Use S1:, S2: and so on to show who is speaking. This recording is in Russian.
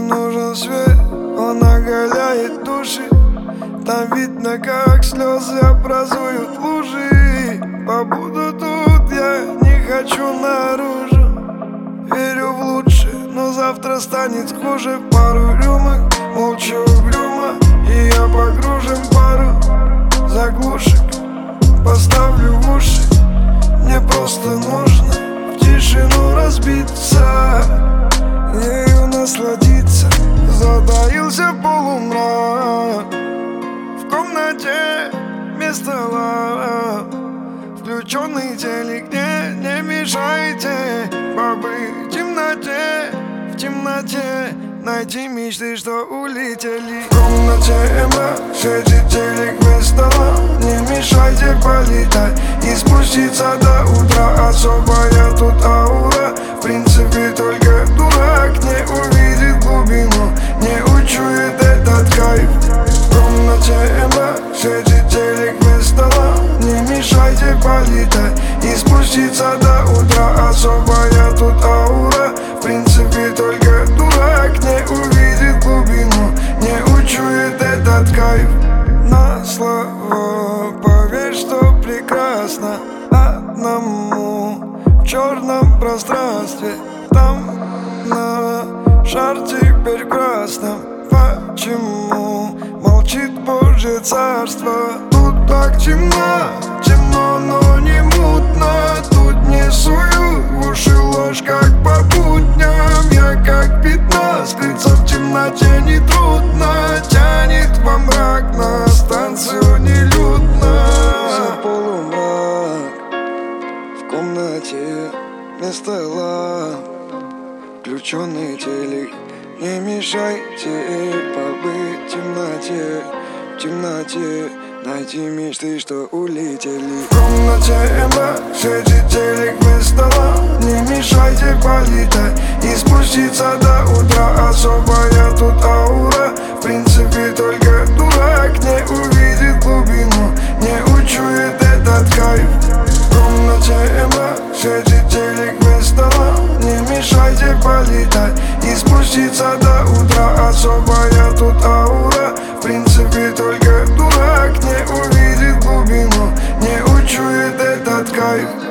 S1: нужен свет, он оголяет души. Там видно, как слезы образуют лужи. Побуду тут, я не хочу наружу. Верю в лучшее, но завтра станет хуже. Пару рюмок, молчу угрюмо, и я погружен в пару заглушек. Поставлю в уши, мне просто нужно в тишину разбиться, ею насладиться. Затаился полумрак, в комнате без стола включенный телек, не мешайте побыть в темноте, в темноте. Найти мечты, что улетели. В комнате мрак, светит телек без стола. Не мешайте полетать и спуститься до утра. Особая тут аура, в принципе только дурак не увидит глубину, не учует этот кайф. В комнате мрак, светит телек без стола. Не мешайте полетать и спуститься до утра. Особая тут аура, в принципе только дурак не увидит глубину, не учует этот кайф. На слова поверь, что прекрасно одному в черном пространстве. Там на шар теперь красном. Почему молчит Божье царство? Тут так темно, темно, но не мутно. Тут не сую в уши ложь, как по будням. Я как пятно, скрыться в темноте нетрудно. Тянет во мрак, на станцию нелюдно. За полумрак, в комнате без стола включенный телек. Не мешайте побыть в темноте, в темноте. Найти мечты, что улетели. В комнате мрак, светит телек без стола. Не мешайте полетать и спуститься до утра. Особая тут аура, в принципе только дурак не увидит глубину, не учует этот кайф. В комнате мрак, светит телек без стола. Не мешайте полетать и спуститься до утра. Особая тут аура, в принципе только дурак не увидит глубину, не учует этот кайф.